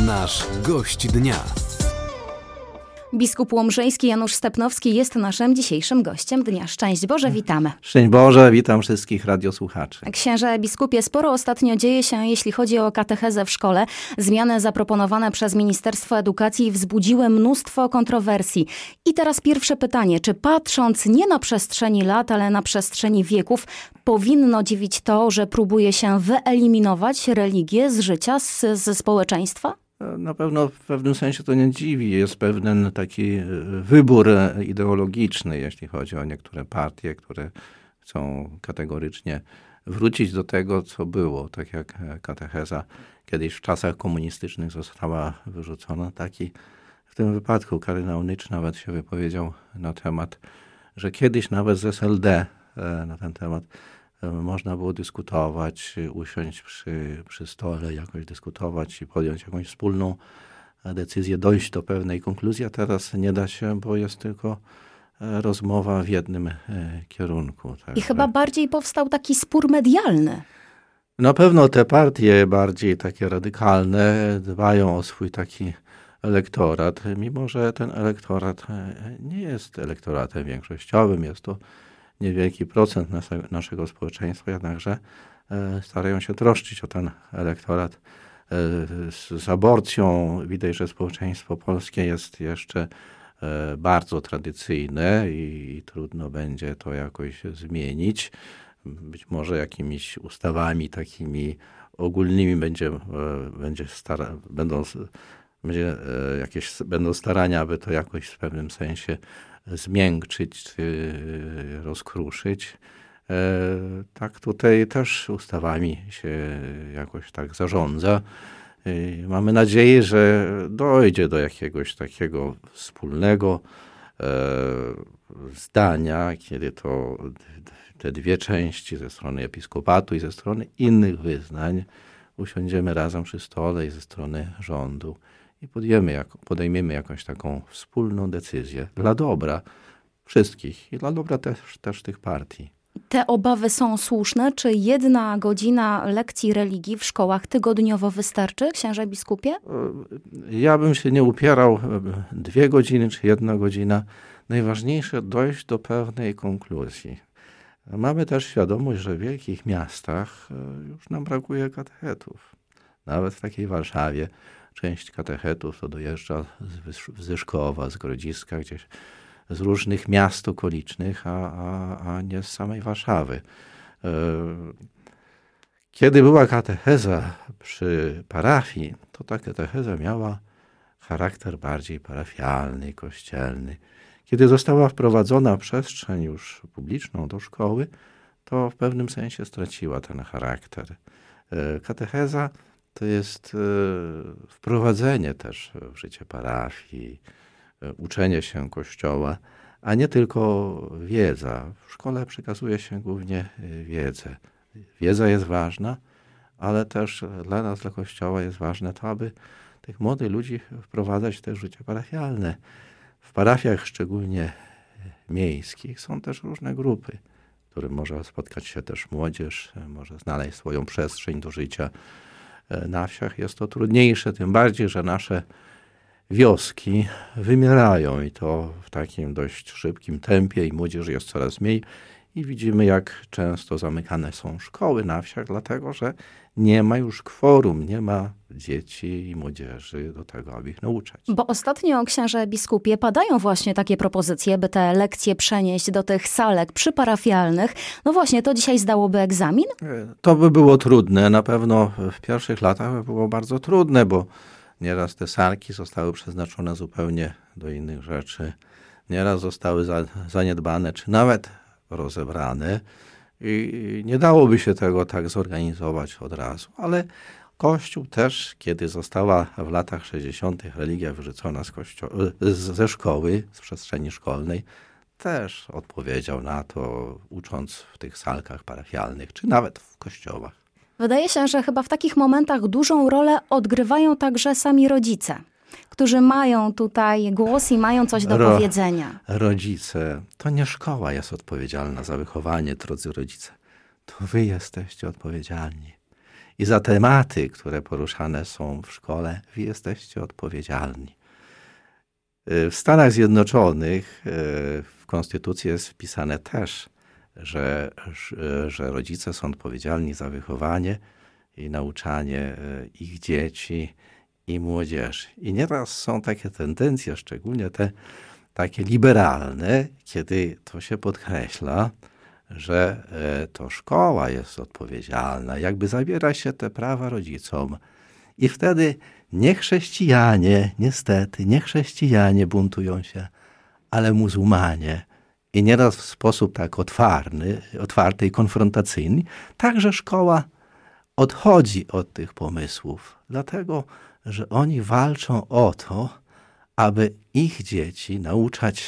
Nasz gość dnia. Biskup łomżyński Janusz Stepnowski jest naszym dzisiejszym gościem dnia. Szczęść Boże, witamy. Szczęść Boże, witam wszystkich radiosłuchaczy. Księże biskupie, sporo ostatnio dzieje się, jeśli chodzi o katechezę w szkole. Zmiany zaproponowane przez Ministerstwo Edukacji wzbudziły mnóstwo kontrowersji. I teraz pierwsze pytanie, czy patrząc nie na przestrzeni lat, ale na przestrzeni wieków, powinno dziwić to, że próbuje się wyeliminować religię z życia, ze społeczeństwa? Na pewno w pewnym sensie to nie dziwi. Jest pewien taki wybór ideologiczny, jeśli chodzi o niektóre partie, które chcą kategorycznie wrócić do tego, co było. Tak jak katecheza kiedyś w czasach komunistycznych została wyrzucona. Taki w tym wypadku kardynał Nycz nawet się wypowiedział na temat, że kiedyś nawet z SLD na ten temat można było dyskutować, usiąść przy stole, jakoś dyskutować i podjąć jakąś wspólną decyzję, dojść do pewnej konkluzji, a teraz nie da się, bo jest tylko rozmowa w jednym kierunku. I chyba bardziej powstał taki spór medialny. Na pewno te partie bardziej takie radykalne dbają o swój taki elektorat, mimo że ten elektorat nie jest elektoratem większościowym, jest to niewielki procent naszego społeczeństwa, jednakże starają się troszczyć o ten elektorat. Z aborcją widać, że społeczeństwo polskie jest jeszcze bardzo tradycyjne i trudno będzie to jakoś zmienić. Być może jakimiś ustawami takimi ogólnymi będą starania, aby to jakoś w pewnym sensie zmiękczyć, rozkruszyć. Tak tutaj też ustawami się jakoś tak zarządza. Mamy nadzieję, że dojdzie do jakiegoś takiego wspólnego zdania, kiedy to te dwie części ze strony episkopatu i ze strony innych wyznań usiądziemy razem przy stole i ze strony rządu i podejmiemy jakąś taką wspólną decyzję dla dobra wszystkich i dla dobra też tych partii. Te obawy są słuszne? Czy 1 godzina lekcji religii w szkołach tygodniowo wystarczy, księże biskupie? Ja bym się nie upierał 2 godziny czy 1 godzina. Najważniejsze dojść do pewnej konkluzji. Mamy też świadomość, że w wielkich miastach już nam brakuje katechetów. Nawet w takiej Warszawie część katechetów to dojeżdża z Wyszkowa, z Grodziska, gdzieś z różnych miast okolicznych, a nie z samej Warszawy. Kiedy była katecheza przy parafii, to ta katecheza miała charakter bardziej parafialny, kościelny. Kiedy została wprowadzona przestrzeń już publiczną do szkoły, to w pewnym sensie straciła ten charakter. Katecheza to jest wprowadzenie też w życie parafii, uczenie się Kościoła, a nie tylko wiedza. W szkole przekazuje się głównie wiedzę. Wiedza jest ważna, ale też dla nas, dla Kościoła jest ważne to, aby tych młodych ludzi wprowadzać też w życie parafialne. W parafiach, szczególnie miejskich, są też różne grupy, w których może spotkać się też młodzież, może znaleźć swoją przestrzeń do życia. Na wsiach jest to trudniejsze, tym bardziej, że nasze wioski wymierają i to w takim dość szybkim tempie i młodzieży jest coraz mniej. I widzimy, jak często zamykane są szkoły na wsiach, dlatego że nie ma już kworum, nie ma dzieci i młodzieży do tego, aby ich nauczać. Bo ostatnio, księże biskupie, padają właśnie takie propozycje, by te lekcje przenieść do tych salek przyparafialnych. No właśnie, to dzisiaj zdałoby egzamin? To by było trudne. Na pewno w pierwszych latach by było bardzo trudne, bo nieraz te salki zostały przeznaczone zupełnie do innych rzeczy. Nieraz zostały zaniedbane, czy nawet rozebrane i nie dałoby się tego tak zorganizować od razu, ale Kościół też, kiedy została w latach 60. religia wyrzucona ze szkoły, z przestrzeni szkolnej, też odpowiedział na to, ucząc w tych salkach parafialnych, czy nawet w kościołach. Wydaje się, że chyba w takich momentach dużą rolę odgrywają także sami rodzice, którzy mają tutaj głos i mają coś do powiedzenia. Rodzice, to nie szkoła jest odpowiedzialna za wychowanie, drodzy rodzice. To wy jesteście odpowiedzialni. i za tematy, które poruszane są w szkole, wy jesteście odpowiedzialni. W Stanach Zjednoczonych w Konstytucji jest wpisane też, że rodzice są odpowiedzialni za wychowanie i nauczanie ich dzieci i młodzieży. I nieraz są takie tendencje, szczególnie te takie liberalne, kiedy to się podkreśla, że to szkoła jest odpowiedzialna, jakby zabiera się te prawa rodzicom. I wtedy nie chrześcijanie, niestety, nie chrześcijanie buntują się, ale muzułmanie. I nieraz w sposób tak otwarty i konfrontacyjny. Także szkoła odchodzi od tych pomysłów, dlatego, że oni walczą o to, aby ich dzieci nauczać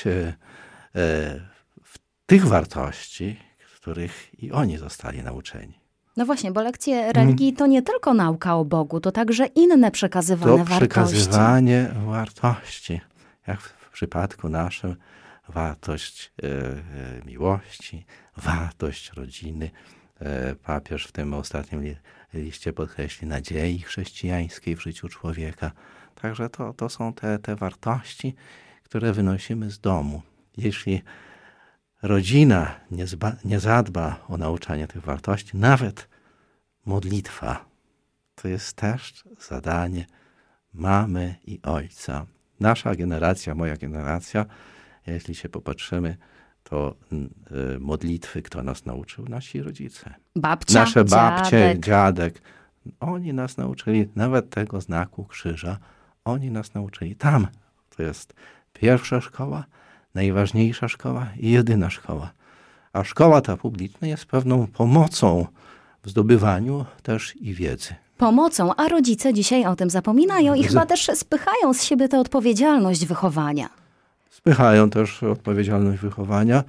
tych wartości, których i oni zostali nauczeni. No właśnie, bo lekcje religii to nie tylko nauka o Bogu, to także inne przekazywane wartości. To przekazywanie wartości. Jak w przypadku naszym wartość miłości, wartość rodziny. Papież w tym ostatnim liście podkreśli nadziei chrześcijańskiej w życiu człowieka. Także to są te wartości, które wynosimy z domu. Jeśli rodzina nie zadba o nauczanie tych wartości, nawet modlitwa, to jest też zadanie mamy i ojca. Nasza generacja, moja generacja, jeśli się popatrzymy, to modlitwy, kto nas nauczył? Nasi rodzice. Nasze babcie, dziadek. Oni nas nauczyli nawet tego znaku krzyża. Oni nas nauczyli. Tam to jest pierwsza szkoła, najważniejsza szkoła i jedyna szkoła. A szkoła ta publiczna jest pewną pomocą w zdobywaniu też i wiedzy. Pomocą, a rodzice dzisiaj o tym zapominają i chyba też spychają z siebie tę odpowiedzialność wychowania. Spychają też odpowiedzialność wychowania,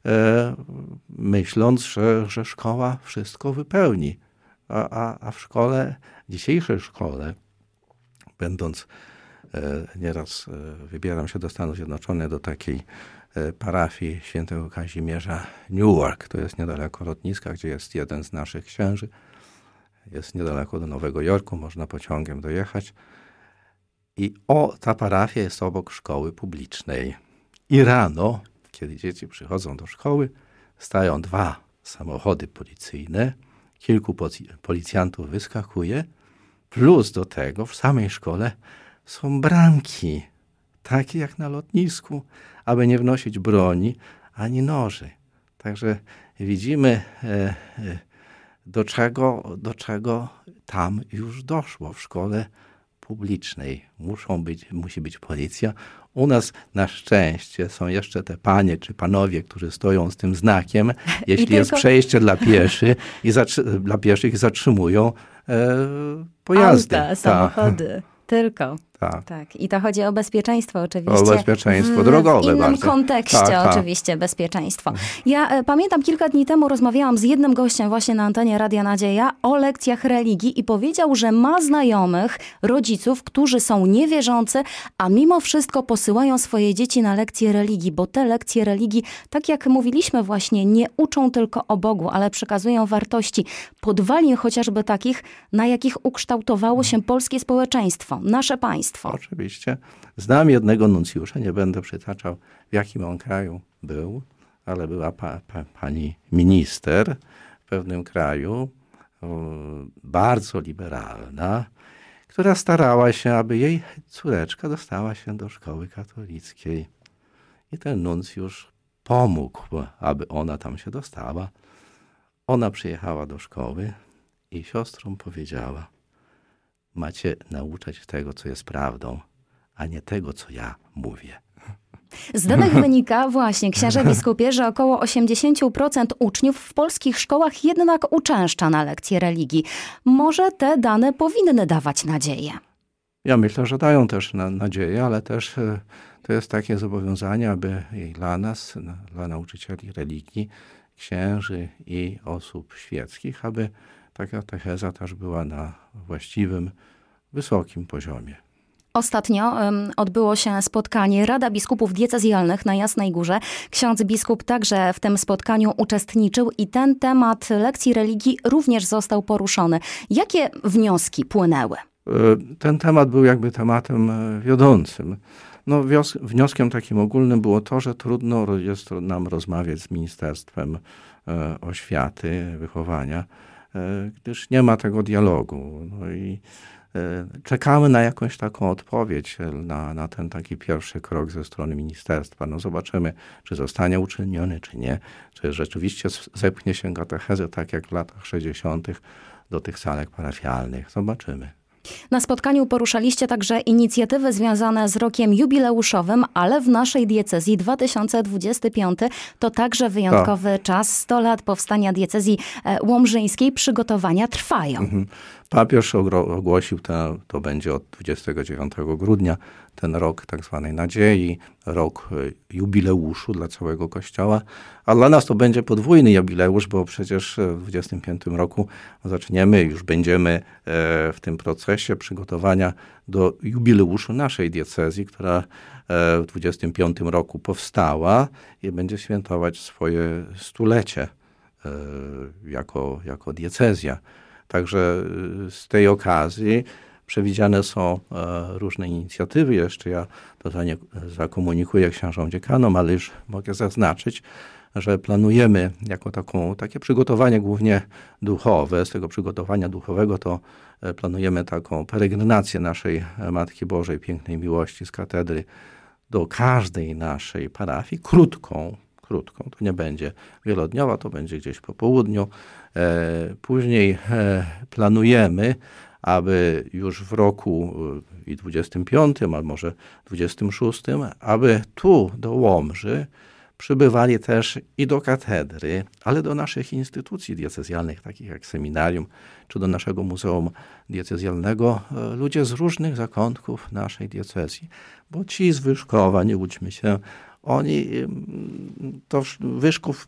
myśląc, że szkoła wszystko wypełni. A w szkole, dzisiejszej szkole, będąc nieraz wybieram się do Stanów Zjednoczonych, do takiej parafii świętego Kazimierza Newark. To jest niedaleko lotniska, gdzie jest jeden z naszych księży. Jest niedaleko do Nowego Jorku, można pociągiem dojechać. I ta parafia jest obok szkoły publicznej. I rano, kiedy dzieci przychodzą do szkoły, stają 2 samochody policyjne, kilku policjantów wyskakuje, plus do tego w samej szkole są bramki, takie jak na lotnisku, aby nie wnosić broni ani noży. Także widzimy, do czego tam już doszło w szkole publicznej. Musi być policja. U nas na szczęście są jeszcze te panie czy panowie, którzy stoją z tym znakiem, jeśli jest przejście dla pieszych i zatrzymują pojazdy. Auta, samochody. Tylko. Tak. I to chodzi o bezpieczeństwo oczywiście. O bezpieczeństwo drogowe. W innym kontekście oczywiście bezpieczeństwo. Ja pamiętam, kilka dni temu rozmawiałam z jednym gościem właśnie na antenie Radia Nadzieja o lekcjach religii i powiedział, że ma znajomych, rodziców, którzy są niewierzący, a mimo wszystko posyłają swoje dzieci na lekcje religii, bo te lekcje religii, tak jak mówiliśmy właśnie, nie uczą tylko o Bogu, ale przekazują wartości, podwalin chociażby takich, na jakich ukształtowało się polskie społeczeństwo, nasze państwo. Oczywiście. Znam jednego nuncjusza, nie będę przytaczał, w jakim on kraju był, ale była pani minister w pewnym kraju, bardzo liberalna, która starała się, aby jej córeczka dostała się do szkoły katolickiej. I ten nuncjusz pomógł, aby ona tam się dostała. Ona przyjechała do szkoły i siostrom powiedziała: macie nauczać tego, co jest prawdą, a nie tego, co ja mówię. Z danych wynika właśnie, księże biskupie, że około 80% uczniów w polskich szkołach jednak uczęszcza na lekcje religii. Może te dane powinny dawać nadzieję? Ja myślę, że dają też nadzieję, ale też to jest takie zobowiązanie, aby i dla nas, dla nauczycieli religii, księży i osób świeckich, aby taka katecheza też była na właściwym, wysokim poziomie. Ostatnio odbyło się spotkanie Rada Biskupów Diecezjalnych na Jasnej Górze. Ksiądz biskup także w tym spotkaniu uczestniczył i ten temat lekcji religii również został poruszony. Jakie wnioski płynęły? Ten temat był jakby tematem wiodącym. No, wnioskiem takim ogólnym było to, że trudno jest nam rozmawiać z Ministerstwem Oświaty, Wychowania, gdyż nie ma tego dialogu. No i czekamy na jakąś taką odpowiedź na ten taki pierwszy krok ze strony ministerstwa. No zobaczymy, czy zostanie uczyniony, czy nie. Czy rzeczywiście zepchnie się katechezę tak jak w latach 60. do tych salek parafialnych. Zobaczymy. Na spotkaniu poruszaliście także inicjatywy związane z rokiem jubileuszowym, ale w naszej diecezji 2025 to także wyjątkowy czas. 100 lat powstania diecezji łomżyńskiej. Przygotowania trwają. Papież ogłosił, to będzie od 29 grudnia, ten rok tak zwanej nadziei, rok jubileuszu dla całego Kościoła, a dla nas to będzie podwójny jubileusz, bo przecież w 25 roku już będziemy w tym procesie przygotowania do jubileuszu naszej diecezji, która w 25 roku powstała i będzie świętować swoje stulecie jako diecezja. Także z tej okazji przewidziane są różne inicjatywy. Jeszcze ja to zakomunikuję księżom dziekanom, ale już mogę zaznaczyć, że planujemy jako takie przygotowanie głównie duchowe. Z tego przygotowania duchowego to planujemy taką peregrinację naszej Matki Bożej Pięknej Miłości z katedry do każdej naszej parafii, krótką, to nie będzie wielodniowa, to będzie gdzieś po południu. Później planujemy, aby już w roku i 25, a może 26, aby tu do Łomży przybywali też i do katedry, ale do naszych instytucji diecezjalnych, takich jak seminarium, czy do naszego Muzeum Diecezjalnego, ludzie z różnych zakątków naszej diecezji. Bo ci z Wyszkowa, nie łudźmy się, oni to Wyszków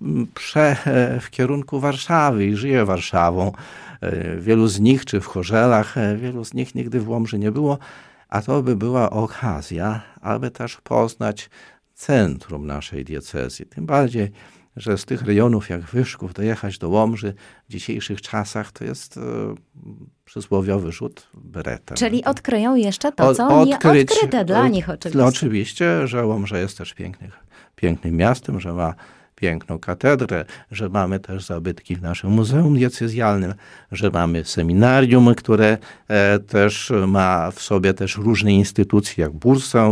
w kierunku Warszawy i żyje Warszawą. Wielu z nich, czy w Chorzelach, wielu z nich nigdy w Łomży nie było, a to by była okazja, aby też poznać centrum naszej diecezji. Tym bardziej, że z tych rejonów jak Wyszków dojechać do Łomży w dzisiejszych czasach to jest przysłowiowy rzut beretem. Czyli odkryją jeszcze to, co nie odkryte dla nich oczywiście. No, oczywiście, że Łomża jest też pięknym miastem, że ma piękną katedrę, że mamy też zabytki w naszym Muzeum Diecezjalnym, że mamy seminarium, które też ma w sobie też różne instytucje jak bursę,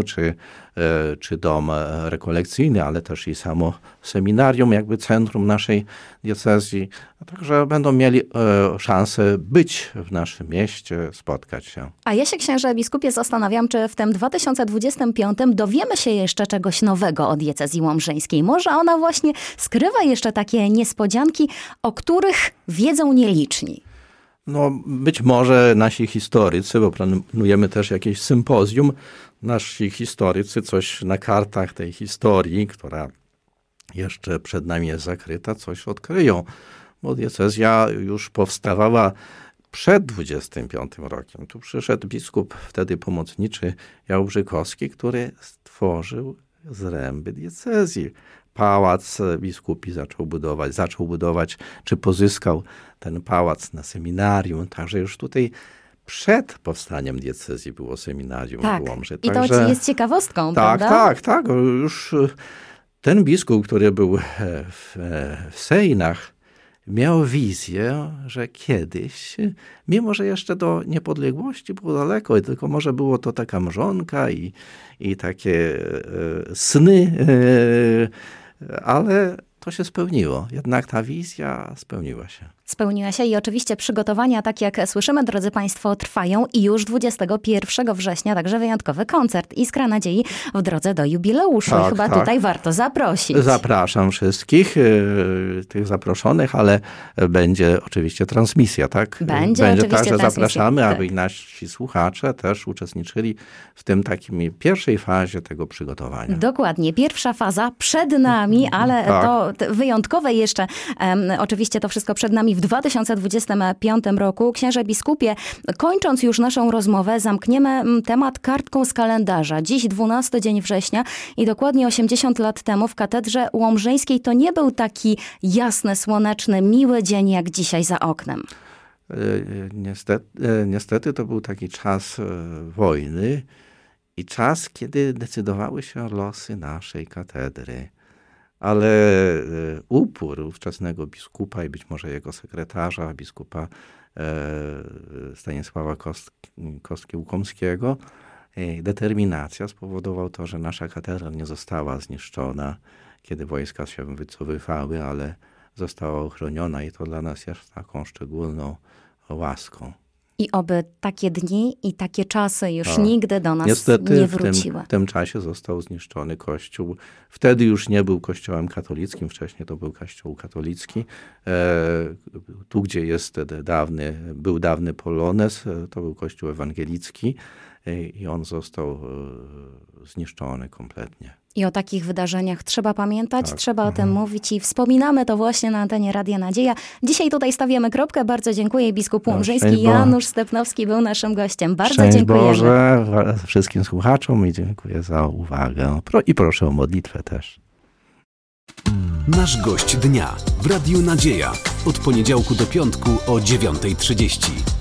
czy dom rekolekcyjny, ale też i samo seminarium, jakby centrum naszej diecezji. Także będą mieli szansę być w naszym mieście, spotkać się. A ja się, księże biskupie, zastanawiam, czy w tym 2025 dowiemy się jeszcze czegoś nowego o diecezji łomżyńskiej. Może ona właśnie skrywa jeszcze takie niespodzianki, o których wiedzą nieliczni. No, być może nasi historycy, bo planujemy też jakieś sympozjum, nasi historycy coś na kartach tej historii, która jeszcze przed nami jest zakryta, coś odkryją. Bo diecezja już powstawała przed 25 rokiem. Tu przyszedł biskup wtedy pomocniczy Jałbrzykowski, który stworzył zręby diecezji. Pałac biskupi zaczął budować, czy pozyskał ten pałac na seminarium. Także już tutaj przed powstaniem diecezji było seminarium w Łomży. I to jest ciekawostką, prawda? Tak. Już ten biskup, który był w Sejnach, miał wizję, że kiedyś, mimo że jeszcze do niepodległości było daleko, tylko może było to taka mrzonka i takie sny, ale to się spełniło. Jednak ta wizja spełniła się. Spełniła się i oczywiście przygotowania, tak jak słyszymy, drodzy Państwo, trwają i już 21 września także wyjątkowy koncert Iskra Nadziei w drodze do jubileuszu. Tak, chyba tutaj warto zaprosić. Zapraszam wszystkich tych zaproszonych, ale będzie oczywiście transmisja, tak? Będzie oczywiście także transmisja. zapraszamy, aby i nasi słuchacze też uczestniczyli w tym takim pierwszej fazie tego przygotowania. Dokładnie. Pierwsza faza przed nami, ale to wyjątkowe jeszcze, oczywiście to wszystko przed nami w w 2025 roku. Księże biskupie, kończąc już naszą rozmowę, zamkniemy temat kartką z kalendarza. Dziś 12 dzień września i dokładnie 80 lat temu w katedrze łomżyńskiej to nie był taki jasny, słoneczny, miły dzień jak dzisiaj za oknem. Niestety to był taki czas wojny i czas, kiedy decydowały się losy naszej katedry. Ale upór ówczesnego biskupa i być może jego sekretarza, biskupa Stanisława Kostki-Łukomskiego, determinacja spowodował to, że nasza katedra nie została zniszczona, kiedy wojska się wycofywały, ale została ochroniona i to dla nas jest taką szczególną łaską. I oby takie dni i takie czasy już nigdy do nas niestety nie wróciły. W tym czasie został zniszczony kościół. Wtedy już nie był kościołem katolickim, wcześniej to był kościół katolicki. Tu, gdzie jest był dawny Polones, to był kościół ewangelicki i on został zniszczony kompletnie. I o takich wydarzeniach trzeba pamiętać, trzeba o tym mówić i wspominamy to właśnie na antenie Radia Nadzieja. Dzisiaj tutaj stawiamy kropkę. Bardzo dziękuję. Biskup łomżyński Janusz Stepnowski był naszym gościem. Bardzo dziękujemy. Boże wszystkim słuchaczom i dziękuję za uwagę. I proszę o modlitwę też. Nasz gość dnia w Radiu Nadzieja. Od poniedziałku do piątku o 9:30.